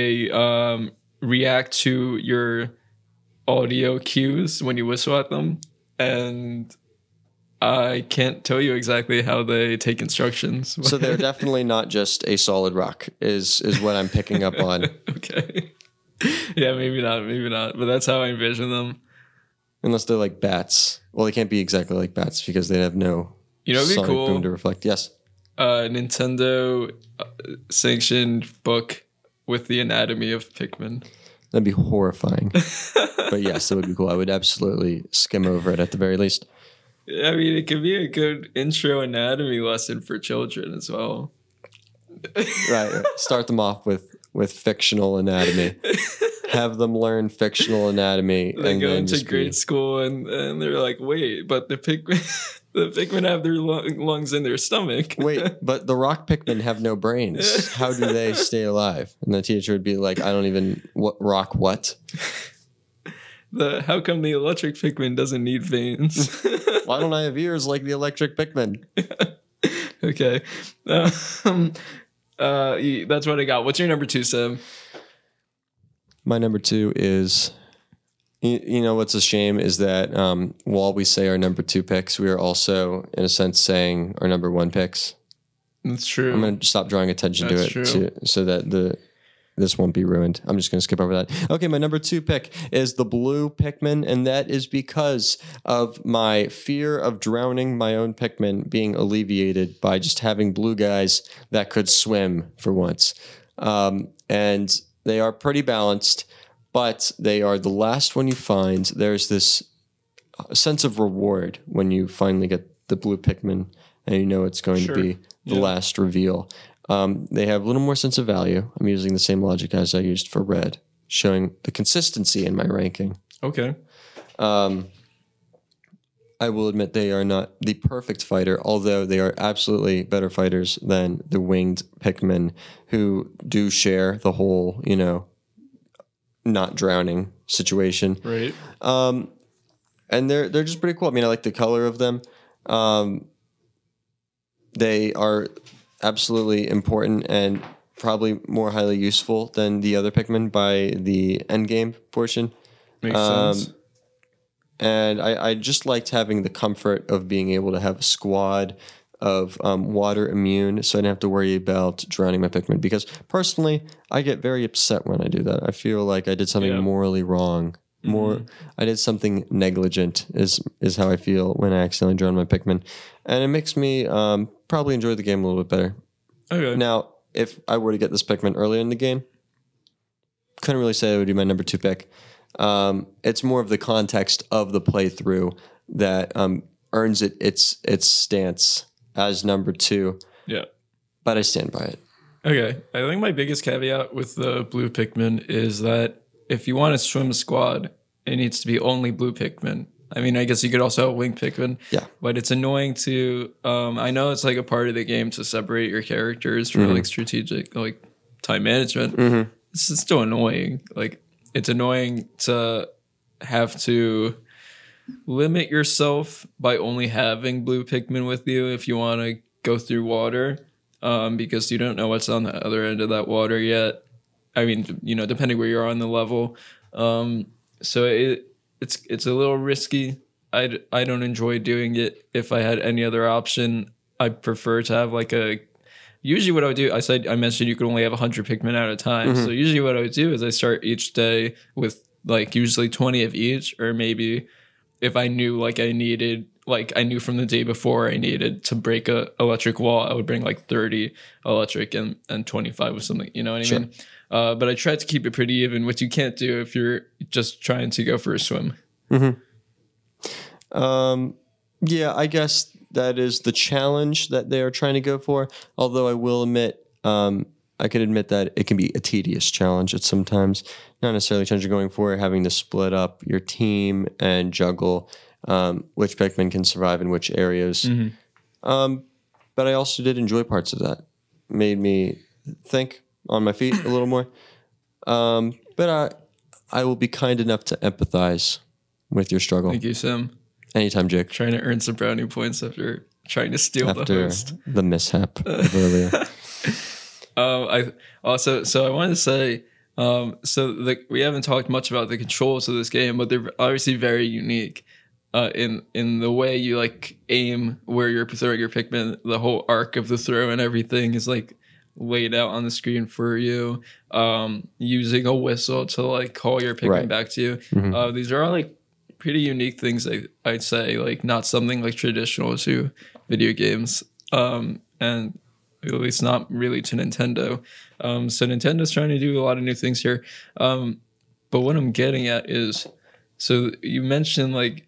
react to your audio cues when you whistle at them, and I can't tell you exactly how they take instructions. So they're definitely not just a solid rock, is what I'm picking up on. Okay. Yeah, maybe not. But that's how I envision them. Unless they're like bats. Well, they can't be exactly like bats because they have no it'd be sonic cool. boom to reflect. Yes. Nintendo sanctioned book with the anatomy of Pikmin. That'd be horrifying. But yes, that would be cool. I would absolutely skim over it at the very least. I mean, it could be a good intro anatomy lesson for children as well. Right. Start them off with fictional anatomy. Have them learn fictional anatomy. They go into grade school and they're like, wait, but the Pikmin have their lungs in their stomach. Wait, but the rock Pikmin have no brains. How do they stay alive? And the teacher would be like, I don't even rock what? How come the electric Pikmin doesn't need veins? Why don't I have ears like the electric Pikmin? Okay. That's what I got. What's your number 2, Sam? My number 2 is, you know, what's a shame is that while we say our number 2 picks, we are also, in a sense, saying our number 1 picks. That's true. I'm going to stop drawing attention to it so that this won't be ruined. I'm just going to skip over that. Okay, my number 2 pick is the blue Pikmin, and that is because of my fear of drowning my own Pikmin being alleviated by just having blue guys that could swim for once. And they are pretty balanced, but they are the last one you find. There's this sense of reward when you finally get the blue Pikmin, and you know it's going to be the last reveal. They have a little more sense of value. I'm using the same logic as I used for red, showing the consistency in my ranking. Okay. I will admit they are not the perfect fighter, although they are absolutely better fighters than the winged Pikmin, who do share the whole, you know, not drowning situation. Right. And they're just pretty cool. I mean, I like the color of them. They are absolutely important and probably more highly useful than the other Pikmin by the end game portion. Makes sense. And I just liked having the comfort of being able to have a squad of water immune, so I didn't have to worry about drowning my Pikmin. Because personally, I get very upset when I do that. I feel like I did something morally wrong. I did something negligent is how I feel when I accidentally drown my Pikmin, and it makes me probably enjoy the game a little bit better. Okay. Now, if I were to get this Pikmin earlier in the game, couldn't really say it would be my number 2 pick. It's more of the context of the playthrough that earns it its stance as number 2. Yeah. But I stand by it. Okay. I think my biggest caveat with the blue Pikmin is that if you want to swim a squad, it needs to be only blue Pikmin. I mean, I guess you could also have winged Pikmin. Yeah. But it's annoying to, I know it's like a part of the game to separate your characters for like strategic, like time management. It's still annoying. Like, it's annoying to have to limit yourself by only having blue Pikmin with you if you want to go through water, because you don't know what's on the other end of that water yet. I mean, you know, depending where you're on the level. So it's a little risky. I don't enjoy doing it. If I had any other option, I'd prefer to have like usually what I would do, I mentioned you could only have 100 Pikmin at a time. So usually what I would do is I start each day with like usually 20 of each, or maybe if I knew like I knew from the day before I needed to break a electric wall, I would bring like 30 electric and 25 with something, you know what I mean? But I tried to keep it pretty even, which you can't do if you're just trying to go for a swim. Yeah, I guess that is the challenge that they are trying to go for. Although I will admit, I can admit that it can be a tedious challenge at sometimes. Not necessarily a challenge you're going for, having to split up your team and juggle which Pikmin can survive in which areas. But I also did enjoy parts of that. Made me think on my feet a little more. But I will be kind enough to empathize with your struggle. Thank you, Sam. Anytime, Jake. Trying to earn some brownie points after trying to steal the After host. the mishap of earlier. I wanted to say, we haven't talked much about the controls of this game, but they're obviously very unique. In the way you like aim where you're throwing your Pikmin, the whole arc of the throw and everything is like laid out on the screen for you. Using a whistle to like call your Pikmin back to you. These are all like pretty unique things. I'd say like not something like traditional to video games, and at least not really to Nintendo. So Nintendo's trying to do a lot of new things here. But what I'm getting at is, so you mentioned like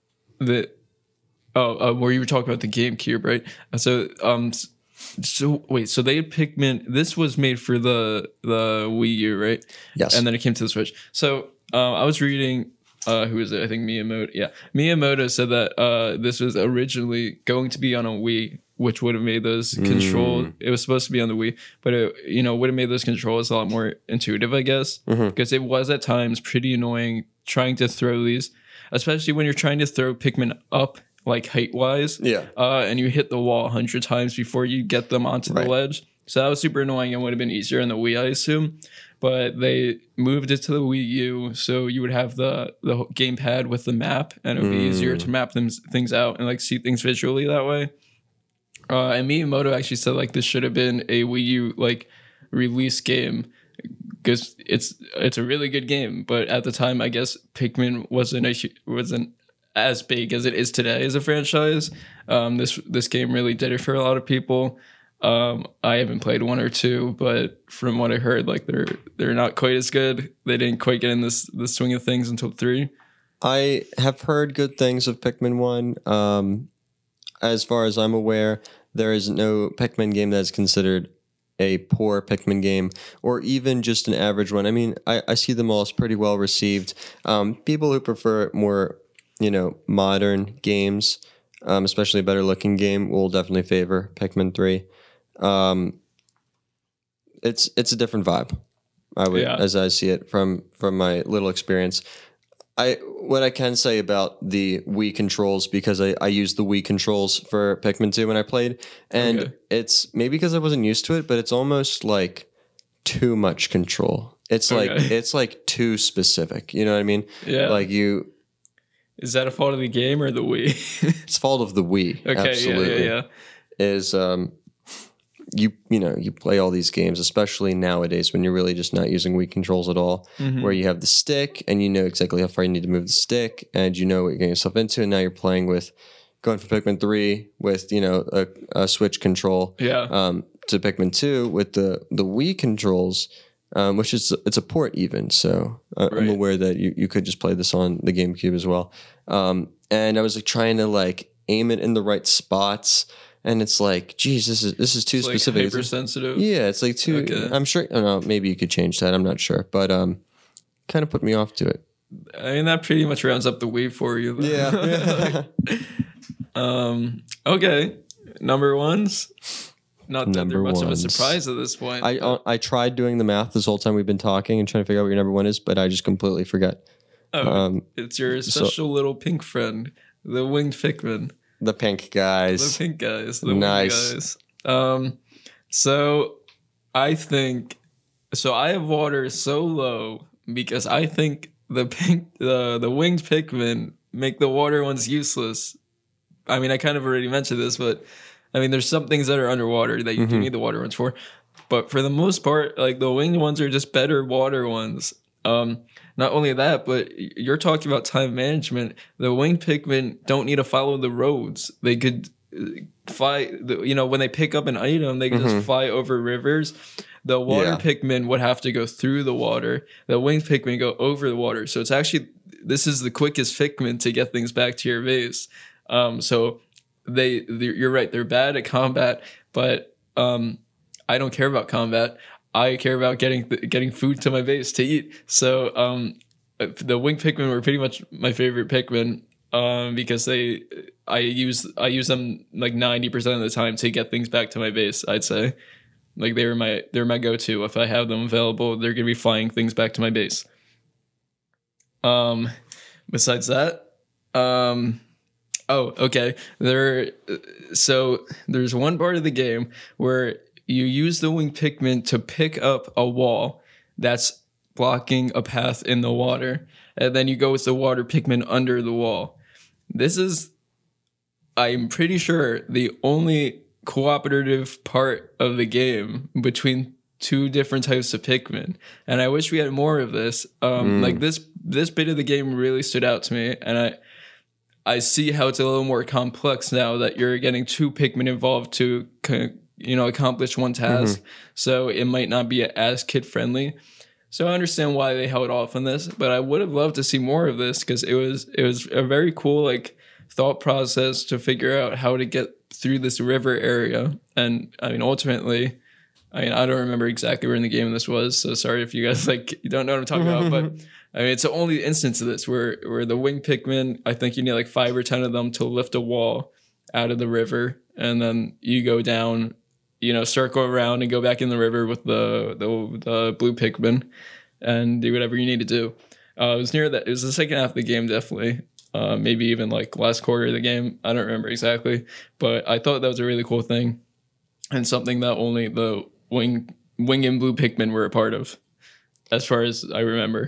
where you were talking about the GameCube, right? So they had Pikmin. This was made for the Wii U, right? Yes. And then it came to the Switch. So I was reading, who is it? I think Miyamoto. Yeah, Miyamoto said that this was originally going to be on a Wii, which would have made those controls. It was supposed to be on the Wii, but it would have made those controls a lot more intuitive, I guess, because it was at times pretty annoying trying to throw these, especially when you're trying to throw Pikmin up like height wise. Yeah. And you hit the wall 100 times before you get them onto the ledge. So that was super annoying and would have been easier on the Wii, I assume. But they moved it to the Wii U, so you would have the gamepad with the map, and it would be easier to map things out and like see things visually that way. And Miyamoto actually said like this should have been a Wii U like release game, because it's a really good game. But at the time, I guess Pikmin wasn't as big as it is today as a franchise. This game really did it for a lot of people. I haven't played 1 or 2, but from what I heard, like they're not quite as good. They didn't quite get in the swing of things until 3. I have heard good things of Pikmin 1. As far as I'm aware, there is no Pikmin game that is considered a poor Pikmin game, or even just an average one. I mean, I see them all as pretty well received. People who prefer more, modern games, especially a better looking game, will definitely favor Pikmin 3. It's a different vibe, as I see it from my little experience. What I can say about the Wii controls, because I used the Wii controls for Pikmin 2 when I played, and it's maybe because I wasn't used to it, but it's almost like too much control. It's like too specific. You know what I mean? Yeah. Like you. Is that a fault of the game or the Wii? It's fault of the Wii. Okay. Absolutely. Yeah. Is you play all these games, especially nowadays when you're really just not using Wii controls at all, where you have the stick and you know exactly how far you need to move the stick and you know what you're getting yourself into, and now you're playing with going for Pikmin 3 with a Switch control to Pikmin 2 with the Wii controls. which is it's a port even. So I'm Right. aware that you could just play this on the GameCube as well. And I was like trying to like aim it in the right spots, and it's like, geez, this is too It's like specific. hypersensitive. Yeah, it's like too. Okay. I'm sure. I don't know. Maybe you could change that. I'm not sure, but kind of put me off to it. I mean, that pretty much rounds up the wave for you. though. Okay. Number ones. Not that they're Number much of a ones. surprise at this point. I tried doing the math this whole time we've been talking and trying to figure out what your number one is, but I just completely forgot. It's your special little pink friend, the winged Pikmin. The pink The guys. pink guys. The Nice. winged guys. So I think I have water so low because I think the winged Pikmin make the water ones useless. I mean, I kind of already mentioned this, but I mean, there's some things that are underwater that you do need the water ones for. But for the most part, like the winged ones are just better water ones. Not only that, but you're talking about time management. The winged Pikmin don't need to follow the roads. They could fly, when they pick up an item, they can just fly over rivers. The water Yeah. Pikmin would have to go through the water. The winged Pikmin go over the water. So it's actually, this is the quickest Pikmin to get things back to your base. So you're right, they're bad at combat, but I don't care about combat. I care about getting food to my base to eat. So the winged Pikmin were pretty much my favorite Pikmin because I use them like 90% of the time to get things back to my base. I'd say like they're my go-to. If I have them available, they're gonna be flying things back to my base. Besides that, oh, okay. There's one part of the game where you use the winged Pikmin to pick up a wall that's blocking a path in the water, and then you go with the water Pikmin under the wall. This is, I'm pretty sure, the only cooperative part of the game between two different types of Pikmin, and I wish we had more of this. Like this bit of the game really stood out to me, and I see how it's a little more complex now that you're getting two Pikmin involved to accomplish one task. So it might not be as kid friendly. So I understand why they held off on this, but I would have loved to see more of this because it was a very cool like thought process to figure out how to get through this river area. And I mean, ultimately, I don't remember exactly where in the game this was, so sorry if you guys you don't know what I'm talking about, but I mean, it's the only instance of this where the winged Pikmin, I think you need like 5 or 10 of them to lift a wall out of the river, and then you go down, circle around and go back in the river with the blue Pikmin and do whatever you need to do. It was near that. It was the second half of the game, definitely. Maybe even like last quarter of the game. I don't remember exactly, but I thought that was a really cool thing and something that only the wing and blue Pikmin were a part of, as far as I remember.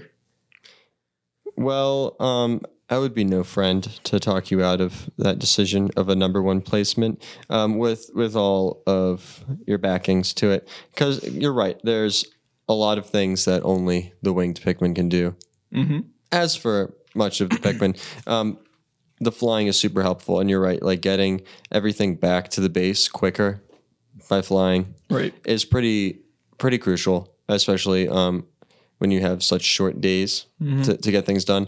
Well, I would be no friend to talk you out of that decision of a number one placement with all of your backings to it. Because you're right, there's a lot of things that only the winged Pikmin can do. As for much of the Pikmin, the flying is super helpful. And you're right, like getting everything back to the base quicker by flying is pretty crucial, especially when you have such short days to get things done.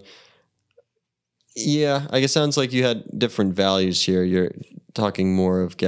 Yeah, I guess it sounds like you had different values here. You're talking more of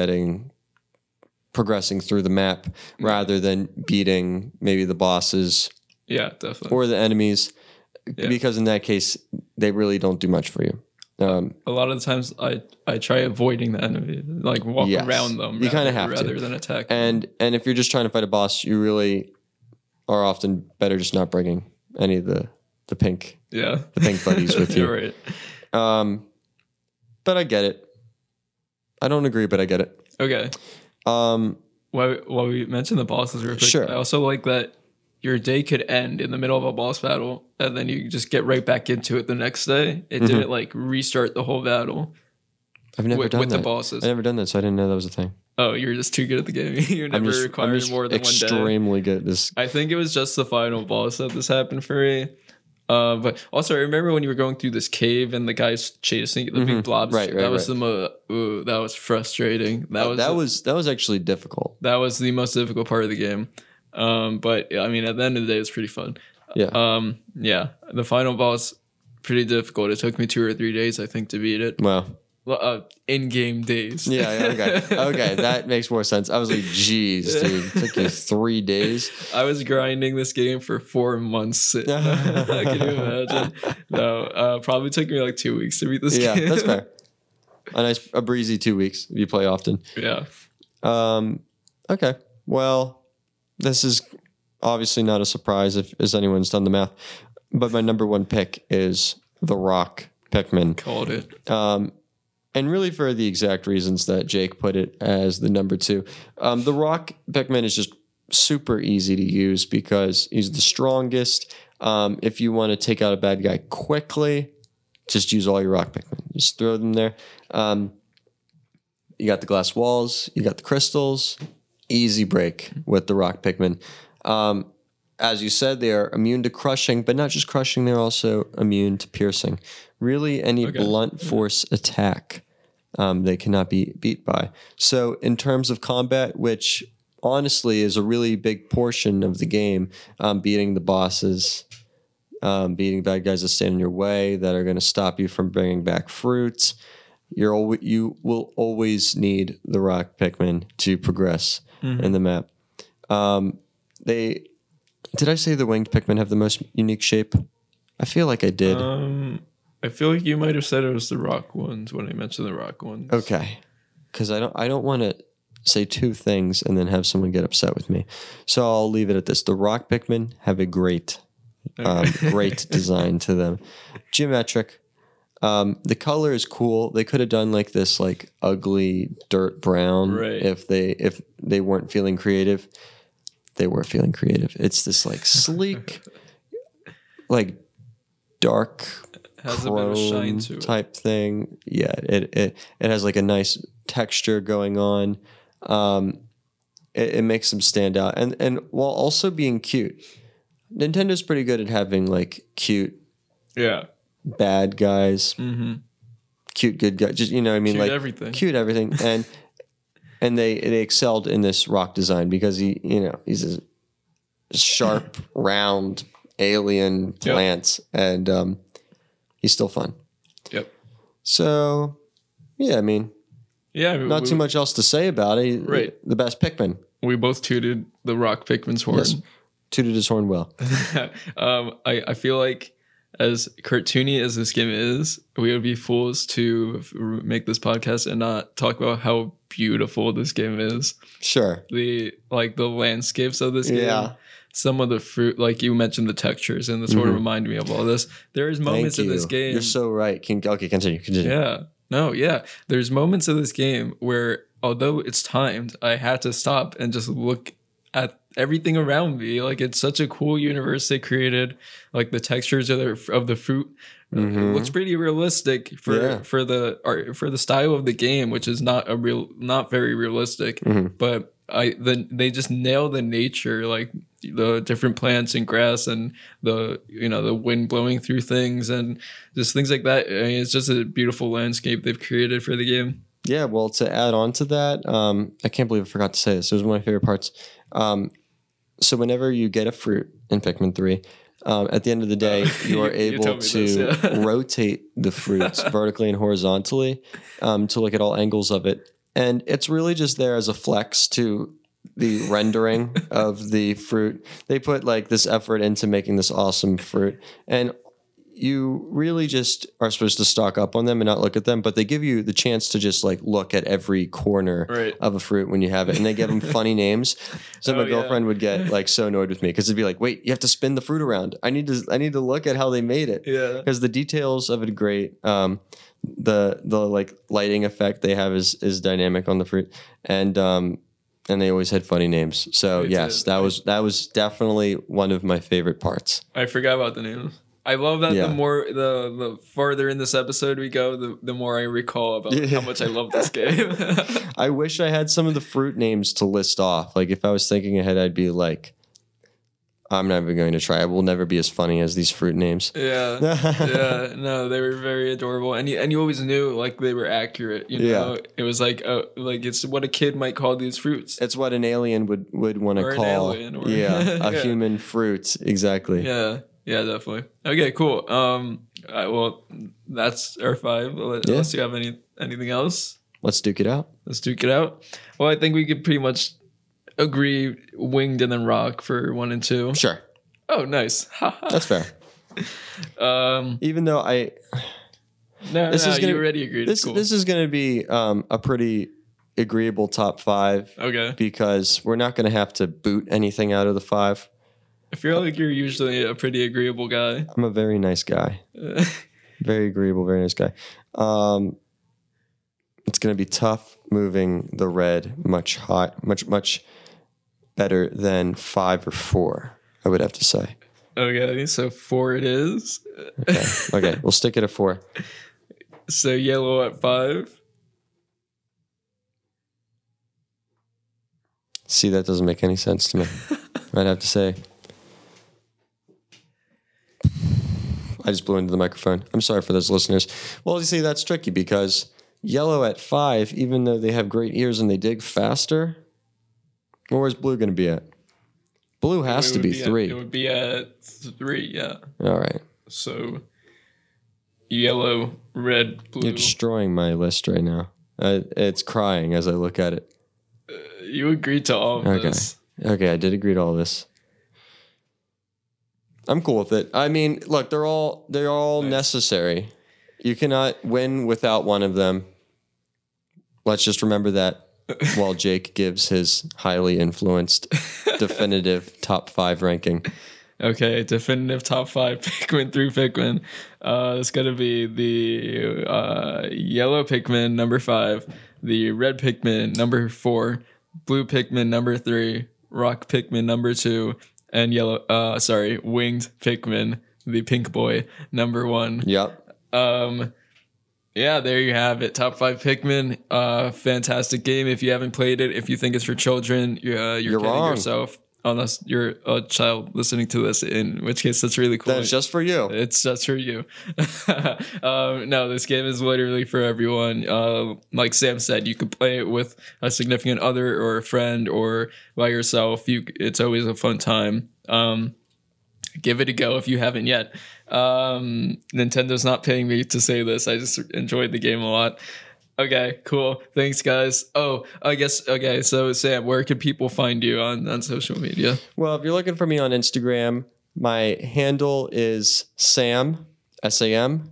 progressing through the map rather than beating maybe the bosses. Yeah, definitely. Or the enemies, because in that case, they really don't do much for you. A lot of the times I try avoiding the enemy, like walk around them. You kind of have rather to. than attack. And if you're just trying to fight a boss, you really are often better just not bringing any of the pink buddies with you. You're right. But I get it. I don't agree, but I get it. Okay. While we mentioned the bosses real quick, Sure. I also like that your day could end in the middle of a boss battle and then you just get right back into it the next day. It didn't like restart the whole battle. I've never done with that. the bosses. I've never done that, so I didn't know that was a thing. Oh, you're just too good at the game. You never required more than one day. Extremely good at this. I think it was just the final boss that this happened for me. But also, I remember when you were going through this cave and the guy's chasing the big blobs. Right, that was right. that was frustrating. That was actually difficult. That was the most difficult part of the game. But I mean, at the end of the day, it's pretty fun. Yeah. Yeah. The final boss, pretty difficult. It took me 2 or 3 days, I think, to beat it. Wow. In-game days. Yeah. Okay. That makes more sense. I was like, geez, dude, it took you 3 days. I was grinding this game for 4 months. Can you imagine? No, probably took me like 2 weeks to beat this game. Yeah, that's fair. A breezy 2 weeks if you play often. Yeah. Okay. Well, this is obviously not a surprise if anyone's done the math, but my number one pick is The Rock Pikmin. Called it. And really for the exact reasons that Jake put it as the number 2. The Rock Pikmin is just super easy to use because he's the strongest. If you want to take out a bad guy quickly, just use all your Rock Pikmin. Just throw them there. You got the glass walls. You got the crystals. Easy break with the Rock Pikmin. As you said, they are immune to crushing, but not just crushing, they're also immune to piercing. Really, any blunt force attack they cannot be beat by. So in terms of combat, which honestly is a really big portion of the game, beating the bosses, beating bad guys that stand in your way, that are going to stop you from bringing back fruits, you will always need the Rock Pikmin to progress in the map. Did I say the winged Pikmin have the most unique shape? I feel like I did. I feel like you might have said it was the rock ones when I mentioned the rock ones. Okay, because I don't want to say 2 things and then have someone get upset with me. So I'll leave it at this: the Rock Pikmin have a great design to them, geometric. The color is cool. They could have done like this, like ugly dirt brown, if they weren't feeling creative. They were feeling creative. It's this like sleek, like dark has a bit of shine to it type thing. Yeah, it has like a nice texture going on. It makes them stand out, and while also being cute. Nintendo's pretty good at having like cute, bad guys, cute good guys. Just you know, what I mean, cute like everything. Cute everything, and they excelled in this rock design because he's a sharp, round alien plant, and he's still fun. Yep. So, yeah, I mean, not too much else to say about it. Right. The best Pikmin. We both tooted the Rock Pikmin's horn. Yes. Tooted his horn well. I feel like as cartoony as this game is, we would be fools to make this podcast and not talk about how beautiful this game is. Sure. The landscapes of this game. Some of the fruit, like you mentioned, the textures, and this sort of reminded me of all this. There's moments in this game. You're so right. Continue. Yeah. No, yeah. There's moments of this game where, although it's timed, I had to stop and just look at everything around me. Like, it's such a cool universe they created. Like, the textures of the fruit it looks pretty realistic for the style of the game, which is not very realistic. But they just nail the nature, like the different plants and grass and the wind blowing through things and just things like that. I mean, it's just a beautiful landscape they've created for the game. Yeah, well, to add on to that, I can't believe I forgot to say this. It was one of my favorite parts. So whenever you get a fruit in Pikmin 3, at the end of the day, you are able to rotate the fruits vertically and horizontally to look at all angles of it. And it's really just there as a flex to the rendering of the fruit. They put like this effort into making this awesome fruit. And you really just are supposed to stock up on them and not look at them, but they give you the chance to just like look at every corner of a fruit when you have it, and they give them funny names. So my girlfriend would get like so annoyed with me because it'd be like, "Wait, you have to spin the fruit around. I need to look at how they made it." Yeah, because the details of it are great. The like lighting effect they have is dynamic on the fruit, and they always had funny names. So yes, that was definitely one of my favorite parts. I forgot about the names. I love that the farther in this episode we go, the more I recall about how much I love this game. I wish I had some of the fruit names to list off. Like if I was thinking ahead, I'd be like, I'm never going to try. It will never be as funny as these fruit names. Yeah, yeah, no, they were very adorable, and you always knew like they were accurate. You know, it was like it's what a kid might call these fruits. It's what an alien would want to Or an call. alien, or- a Yeah. human fruit. Exactly. Yeah, definitely. Okay, cool. Well, that's our 5. Unless you have anything else, Let's duke it out. let's duke it out. Well, I think we could pretty much agree winged and then rock for 1 and 2. Sure, Oh, nice. that's fair. Even though This is gonna- you already agreed. this Cool. this is going to be a pretty agreeable top 5 Okay. because we're not going to have to boot anything out of the 5. I feel like you're usually a pretty agreeable guy. I'm a very nice guy. Very agreeable, very nice guy. It's going to be tough moving the red much better than 5 or 4, I would have to say. Okay, so 4 it is. Okay, we'll stick it at 4. So yellow at 5. See, that doesn't make any sense to me. I'd have to say. I just blew into the microphone. I'm sorry for those listeners. Well, you see, that's tricky because yellow at 5, even though they have great ears and they dig faster, where's blue going to be at? Blue has to be 3. It would be at 3, yeah. All right. So yellow, red, blue. You're destroying my list right now. It's crying as I look at it. You agreed to all of this. Okay, I did agree to all this. I'm cool with it. I mean, look, they're all Nice. necessary. You cannot win without one of them. Let's just remember that while Jake gives his highly influenced definitive top 5 ranking. Okay, definitive top 5 Pikmin through Pikmin. It's going to be the yellow Pikmin number 5, the red Pikmin number 4, blue Pikmin number 3, rock Pikmin number 2, and winged Pikmin, the pink boy, number 1. Yep. Yeah, there you have it. Top 5 Pikmin. Fantastic game. If you haven't played it, if you think it's for children, you're kidding wrong. yourself. Unless you're a child listening to this, in which case that's really cool. That's just for you. It's just for you. No, this game is literally for everyone. Like Sam said, you could play it with a significant other or a friend or by yourself. It's always a fun time. Give it a go if you haven't yet. Nintendo's not paying me to say this. I just enjoyed the game a lot. Okay, cool. Thanks, guys. Oh, I guess, okay, so Sam, where can people find you on social media? Well, if you're looking for me on Instagram, my handle is Sam, SAM,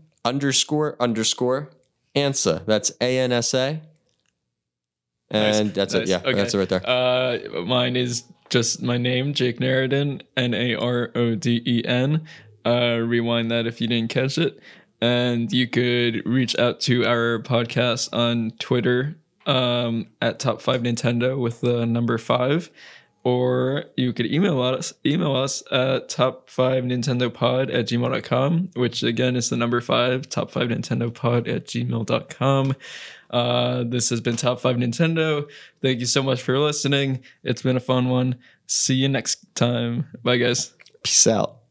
__ Ansa. That's ANSA. And that's it. Nice. Yeah, Okay. that's it right there. Mine is just my name, Jake Narodin, NARODEN. Rewind that if you didn't catch it. And you could reach out to our podcast on Twitter at Top 5 Nintendo with the number 5. Or you could email us at top5nintendopod@gmail.com, which again is the number 5, top5nintendopod@gmail.com. This has been Top 5 Nintendo. Thank you so much for listening. It's been a fun one. See you next time. Bye, guys. Peace out.